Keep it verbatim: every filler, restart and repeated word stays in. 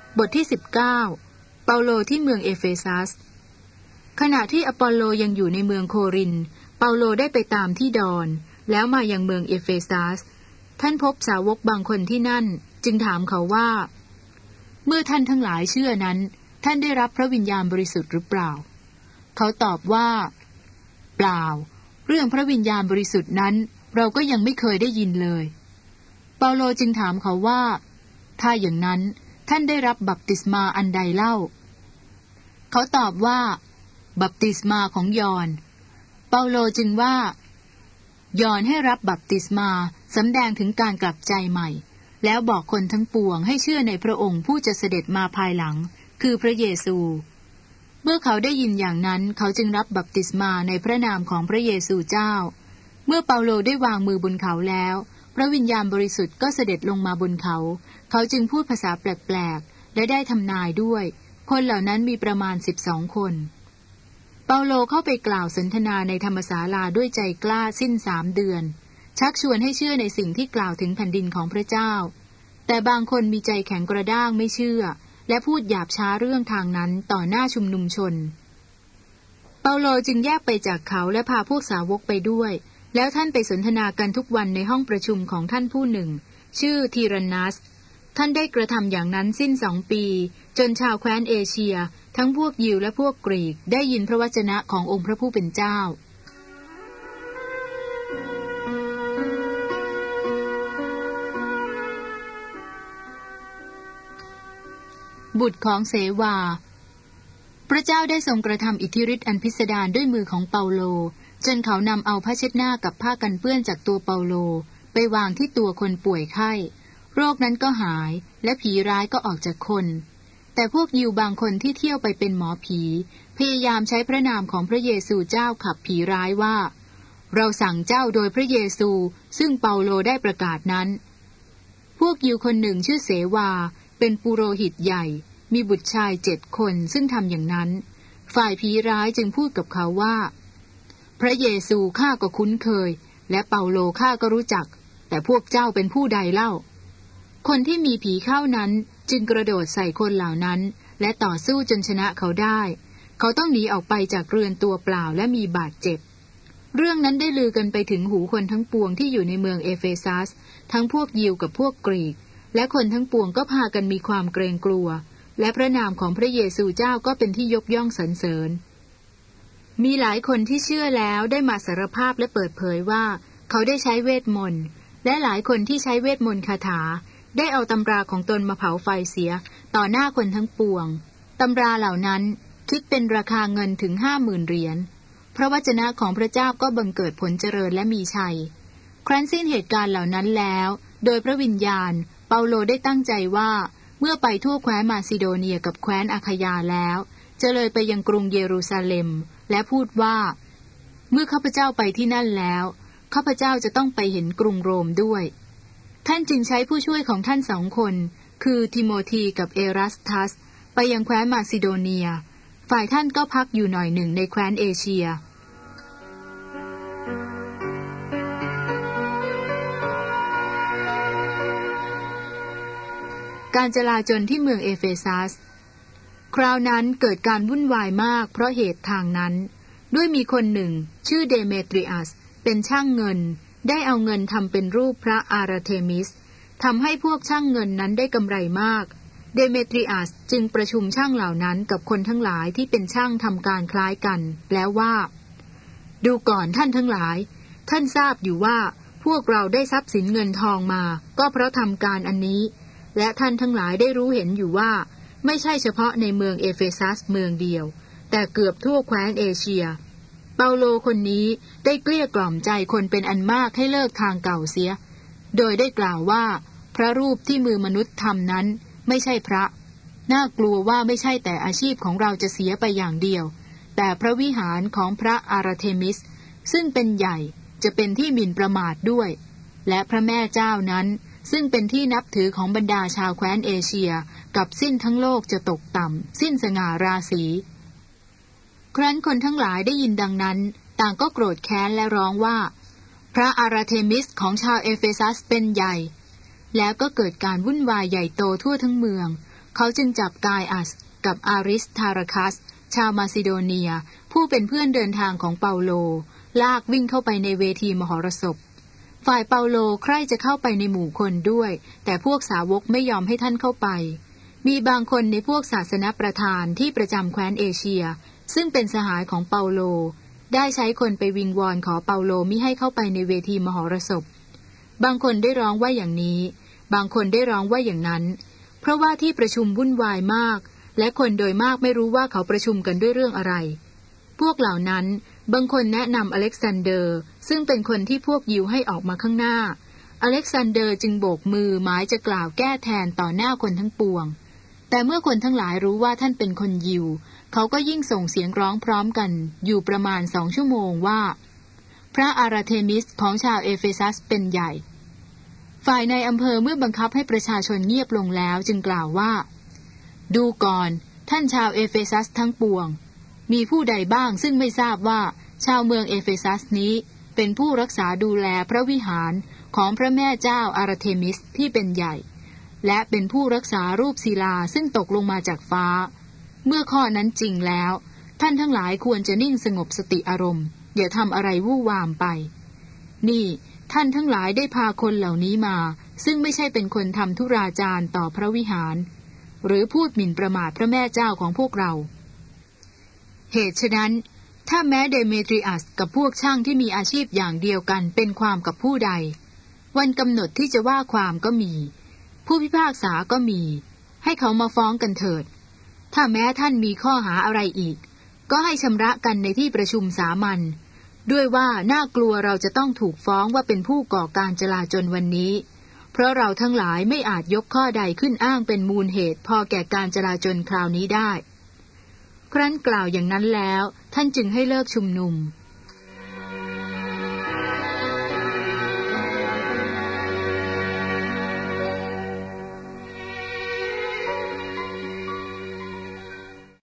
บทที่สิบเก้าเปาโลที่เมืองเอเฟซัสขณะที่อปอลโลยังอยู่ในเมืองโครินธ์เปาโลได้ไปตามที่ดอนแล้วมายังเมืองเอเฟซัสท่านพบสาวกบางคนที่นั่นจึงถามเขาว่าเมื่อท่านทั้งหลายเชื่อนั้นท่านได้รับพระวิญญาณบริสุทธิ์หรือเปล่าเขาตอบว่าเปล่าเรื่องพระวิญญาณบริสุทธิ์นั้นเราก็ยังไม่เคยได้ยินเลยเปาโลจึงถามเขาว่าถ้าอย่างนั้นท่านได้รับบัพติศมาอันใดเล่าเขาตอบว่าบัพติศมาของยอห์นเปาโลจึงว่ายอห์นให้รับบัพติศมาสำแดงถึงการกลับใจใหม่แล้วบอกคนทั้งปวงให้เชื่อในพระองค์ผู้จะเสด็จมาภายหลังคือพระเยซูเมื่อเขาได้ยินอย่างนั้นเขาจึงรับบัพติศมาในพระนามของพระเยซูเจ้าเมื่อเปาโลได้วางมือบนเขาแล้วพระวิญญาณบริสุทธิ์ก็เสด็จลงมาบนเขาเขาจึงพูดภาษาแปลกๆและได้ทำนายด้วยคนเหล่านั้นมีประมาณสิบสองคนเปาโลเข้าไปกล่าวสนทนาในธรรมศาลาด้วยใจกล้าสิ้นสามเดือนชักชวนให้เชื่อในสิ่งที่กล่าวถึงแผ่นดินของพระเจ้าแต่บางคนมีใจแข็งกระด้างไม่เชื่อและพูดหยาบช้าเรื่องทางนั้นต่อหน้าชุมนุมชนเปาโลจึงแยกไปจากเขาและพาพวกสาวกไปด้วยแล้วท่านไปสนทนากันทุกวันในห้องประชุมของท่านผู้หนึ่งชื่อทีรันนัสท่านได้กระทำอย่างนั้นสิ้นสองปีจนชาวแคว้นเอเชียทั้งพวกยิวและพวกกรีกได้ยินพระวจนะขององค์พระผู้เป็นเจ้าบุตรของเสวาพระเจ้าได้ทรงกระทำอิทธิฤทธิ์อันพิสดารด้วยมือของเปาโลจนเขานำเอาผ้าเช็ดหน้ากับผ้ากันเปื้อนจากตัวเปาโลไปวางที่ตัวคนป่วยไข้โรคนั้นก็หายและผีร้ายก็ออกจากคนแต่พวกยิวบางคนที่เที่ยวไปเป็นหมอผีพยายามใช้พระนามของพระเยซูเจ้าขับผีร้ายว่าเราสั่งเจ้าโดยพระเยซูซึ่งเปาโลได้ประกาศนั้นพวกยิวคนหนึ่งชื่อเสวาเป็นปุโรหิตใหญ่มีบุตรชายเจ็ดคนซึ่งทำอย่างนั้นฝ่ายผีร้ายจึงพูดกับเขาว่าพระเยซูข้าก็คุ้นเคยและเปาโลข้าก็รู้จักแต่พวกเจ้าเป็นผู้ใดเล่าคนที่มีผีเข้านั้นจึงกระโดดใส่คนเหล่านั้นและต่อสู้จนชนะเขาได้เขาต้องหนีออกไปจากเรือนตัวเปล่าและมีบาดเจ็บเรื่องนั้นได้ลือกันไปถึงหูคนทั้งปวงที่อยู่ในเมืองเอเฟซัสทั้งพวกยิวกับพวกกรีกและคนทั้งปวงก็พากันมีความเกรงกลัวและพระนามของพระเยซูเจ้าก็เป็นที่ยกย่องสรรเสริญมีหลายคนที่เชื่อแล้วได้มาสารภาพและเปิดเผยว่าเขาได้ใช้เวทมนต์และหลายคนที่ใช้เวทมนต์คาถาได้เอาตำราของตนมาเผาไฟเสียต่อหน้าคนทั้งปวงตำราเหล่านั้นคิดเป็นราคาเงินถึงห้าหมื่นเหรียญพระวจนะของพระเจ้าก็บังเกิดผลเจริญและมีชัยครั้นสิ้นเหตุการณ์เหล่านั้นแล้วโดยพระวิญญาณเปาโลได้ตั้งใจว่าเมื่อไปทั่วแคว้นมาซิโดเนียกับแคว้นอาคายาแล้วจะเลยไปยังกรุงเยรูซาเล็มและพูดว่าเมื่อข้าพเจ้าไปที่นั่นแล้วข้าพเจ้าจะต้องไปเห็นกรุงโรมด้วยท่านจึงใช้ผู้ช่วยของท่านสองคนคือทิโมธีกับเอรัสทัสไปยังแคว้นมาซิโดเนียฝ่ายท่านก็พักอยู่หน่อยหนึ่งในแคว้นเอเชียการจลาจลที่เมืองเอเฟซัสคราวนั้นเกิดการวุ่นวายมากเพราะเหตุทางนั้นด้วยมีคนหนึ่งชื่อเดเมตริอัสเป็นช่างเงินได้เอาเงินทำเป็นรูปพระอาราเทมิสทำให้พวกช่างเงินนั้นได้กำไรมากเดเมตริอัสจึงประชุมช่างเหล่านั้นกับคนทั้งหลายที่เป็นช่างทำการคล้ายกันแล้วว่าดูก่อนท่านทั้งหลายท่านทราบอยู่ว่าพวกเราได้ทรัพย์สินเงินทองมาก็เพราะทำการอันนี้และท่านทั้งหลายได้รู้เห็นอยู่ว่าไม่ใช่เฉพาะในเมืองเอเฟซัสเมืองเดียวแต่เกือบทั่วแคว้นเอเชียเปาโลคนนี้ได้เกลี้ยกล่อมใจคนเป็นอันมากให้เลิกทางเก่าเสียโดยได้กล่าวว่าพระรูปที่มือมนุษย์ทำนั้นไม่ใช่พระน่ากลัวว่าไม่ใช่แต่อาชีพของเราจะเสียไปอย่างเดียวแต่พระวิหารของพระอาราเทมิสซึ่งเป็นใหญ่จะเป็นที่หมิ่นประมาทด้วยและพระแม่เจ้านั้นซึ่งเป็นที่นับถือของบรรดาชาวแคว้นเอเชียกับสิ้นทั้งโลกจะตกต่ำสิ้นสง่าราศีครั้นคนทั้งหลายได้ยินดังนั้นต่างก็โกรธแค้นและร้องว่าพระอาราเทมิสของชาวเอเฟซัสเป็นใหญ่แล้วก็เกิดการวุ่นวายใหญ่โตทั่วทั้งเมืองเขาจึงจับกายอัสกับอาริสทาราคัสชาวมาซิโดเนียผู้เป็นเพื่อนเดินทางของเปาโลลากวิ่งเข้าไปในเวทีมหรสพฝ่ายเปาโลใคร่จะเข้าไปในหมู่คนด้วยแต่พวกสาวกไม่ยอมให้ท่านเข้าไปมีบางคนในพวกศาสนประธานที่ประจำแคว้นเอเชียซึ่งเป็นสหายของเปาโลได้ใช้คนไปวิงวอนขอเปาโลมิให้เข้าไปในเวทีมหรสพบางคนได้ร้องว่าอย่างนี้บางคนได้ร้องว่าอย่างนั้นเพราะว่าที่ประชุมวุ่นวายมากและคนโดยมากไม่รู้ว่าเขาประชุมกันด้วยเรื่องอะไรพวกเหล่านั้นบางคนแนะนำอเล็กซานเดอร์ซึ่งเป็นคนที่พวกยิวให้ออกมาข้างหน้าอเล็กซานเดอร์จึงโบกมือหมายจะกล่าวแก้แทนต่อหน้าคนทั้งปวงแต่เมื่อคนทั้งหลายรู้ว่าท่านเป็นคนยิวเขาก็ยิ่งส่งเสียงร้องพร้อมกันอยู่ประมาณสองชั่วโมงว่าพระอาราเทมิสของชาวเอเฟซัสเป็นใหญ่ฝ่ายในอำเภอเมื่อบังคับให้ประชาชนเงียบลงแล้วจึงกล่าวว่าดูก่อนท่านชาวเอเฟซัสทั้งปวงมีผู้ใดบ้างซึ่งไม่ทราบว่าชาวเมืองเอเฟซัสนี้เป็นผู้รักษาดูแลพระวิหารของพระแม่เจ้าอาราเทมิสที่เป็นใหญ่และเป็นผู้รักษารูปศิลาซึ่งตกลงมาจากฟ้าเมื่อข้อนั้นจริงแล้วท่านทั้งหลายควรจะนิ่งสงบสติอารมณ์อย่าทำอะไรวู่วามไปนี่ท่านทั้งหลายได้พาคนเหล่านี้มาซึ่งไม่ใช่เป็นคนทำธุราจารต่อพระวิหารหรือพูดหมิ่นประมาทพระแม่เจ้าของพวกเราเหตุฉะนั้นถ้าแม้เดเมทริอัสกับพวกช่างที่มีอาชีพอย่างเดียวกันเป็นความกับผู้ใดวันกำหนดที่จะว่าความก็มีผู้พิพากษาก็มีให้เขามาฟ้องกันเถิดถ้าแม้ท่านมีข้อหาอะไรอีกก็ให้ชำระกันในที่ประชุมสามัญด้วยว่าน่ากลัวเราจะต้องถูกฟ้องว่าเป็นผู้ก่อการจลาจลวันนี้เพราะเราทั้งหลายไม่อาจยกข้อใดขึ้นอ้างเป็นมูลเหตุพอแก่การจลาจลคราวนี้ได้ครั้นกล่าวอย่างนั้นแล้วท่านจึงให้เลิกชุมนุม